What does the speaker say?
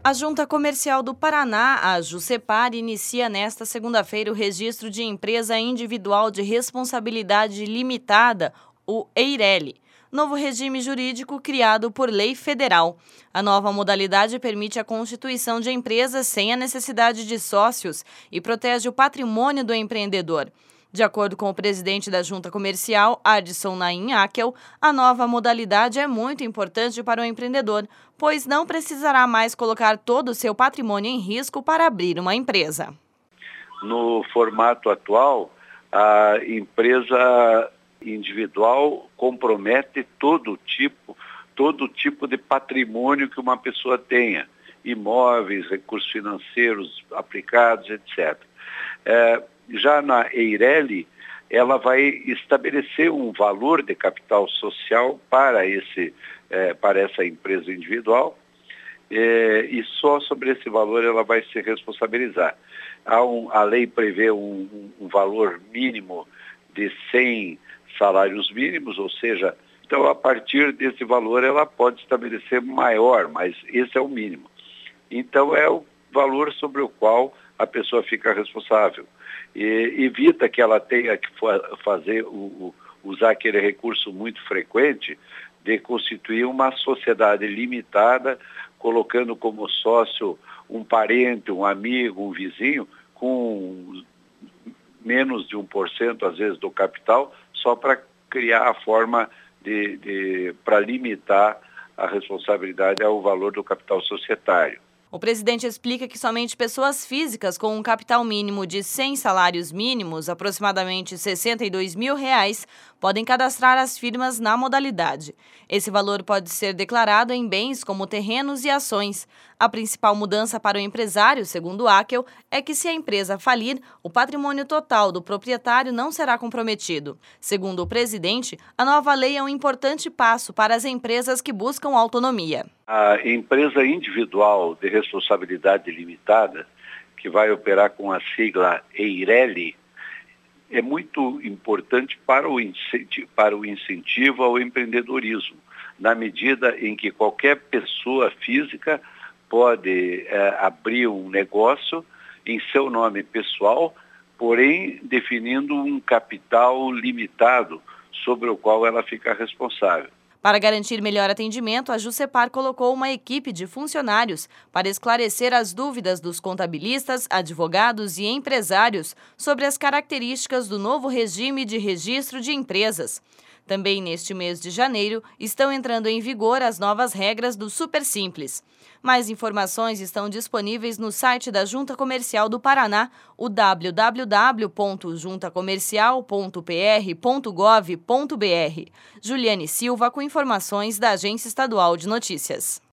A Junta Comercial do Paraná, a JUCEPAR, inicia nesta segunda-feira o registro de empresa individual de responsabilidade limitada, o EIRELI, novo regime jurídico criado por lei federal. A nova modalidade permite a constituição de empresas sem a necessidade de sócios e protege o patrimônio do empreendedor. De acordo com o presidente da Junta Comercial, Adson Naim Akel, a nova modalidade é muito importante para o empreendedor, pois não precisará mais colocar todo o seu patrimônio em risco para abrir uma empresa. No formato atual, a empresa individual compromete todo tipo de patrimônio que uma pessoa tenha, imóveis, recursos financeiros aplicados, etc. Já na EIRELI, ela vai estabelecer um valor de capital social para essa empresa individual e só sobre esse valor ela vai se responsabilizar. A lei prevê um valor mínimo de 100 salários mínimos, ou seja, então a partir desse valor ela pode estabelecer maior, mas esse é o mínimo. Então é o valor sobre o qual a pessoa fica responsável. E evita que ela tenha que usar aquele recurso muito frequente de constituir uma sociedade limitada, colocando como sócio um parente, um amigo, um vizinho, com menos de 1%, às vezes, do capital, só para criar a forma para limitar a responsabilidade ao valor do capital societário. O presidente explica que somente pessoas físicas com um capital mínimo de 100 salários mínimos, aproximadamente R$ 62 mil, podem cadastrar as firmas na modalidade. Esse valor pode ser declarado em bens como terrenos e ações. A principal mudança para o empresário, segundo Akel, é que se a empresa falir, o patrimônio total do proprietário não será comprometido. Segundo o presidente, a nova lei é um importante passo para as empresas que buscam autonomia. A empresa individual de responsabilidade limitada, que vai operar com a sigla EIRELI, é muito importante para o incentivo ao empreendedorismo, na medida em que qualquer pessoa física pode abrir um negócio em seu nome pessoal, porém definindo um capital limitado sobre o qual ela fica responsável. Para garantir melhor atendimento, a JUCEPAR colocou uma equipe de funcionários para esclarecer as dúvidas dos contabilistas, advogados e empresários sobre as características do novo regime de registro de empresas. Também neste mês de janeiro estão entrando em vigor as novas regras do Super Simples. Mais informações estão disponíveis no site da Junta Comercial do Paraná, o www.juntacomercial.pr.gov.br. Juliane Silva com informações da Agência Estadual de Notícias.